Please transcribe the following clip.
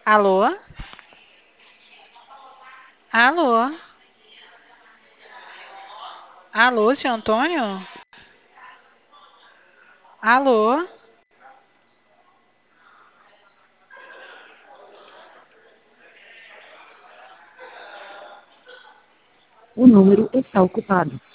Alô? Alô? Alô, seu Antônio? Alô? O número está ocupado.